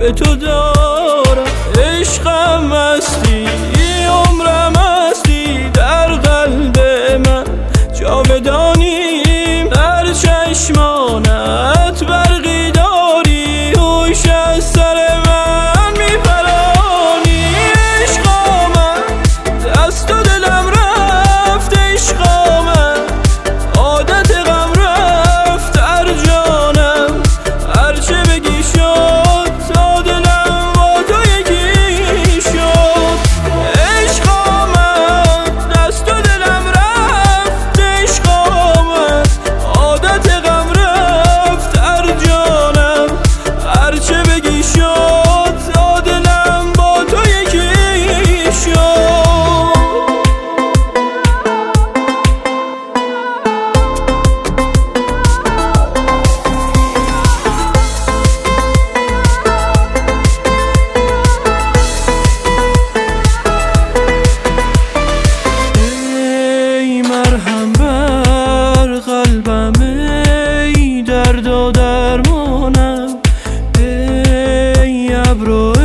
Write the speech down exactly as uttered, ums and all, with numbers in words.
به تو دارم. عشقم مستی، عمرم مستی، در قلب من جاودانیم. در چشمانت برقی داری، هوش از سر من میپرانی. عشق آمد دست و دلم رفت، عشق آمد عادت غم رفت در جانم. هرچه بگی شد تا دلم با تو یکی شد. عشق آمد دست و دلم رفت، عشق آمد عادت غم رفت در جانم. هرچه بگی شد تا دلم با تو یکی شد. مرهم بر قلبم، ای درد و درمانم، ای ابرو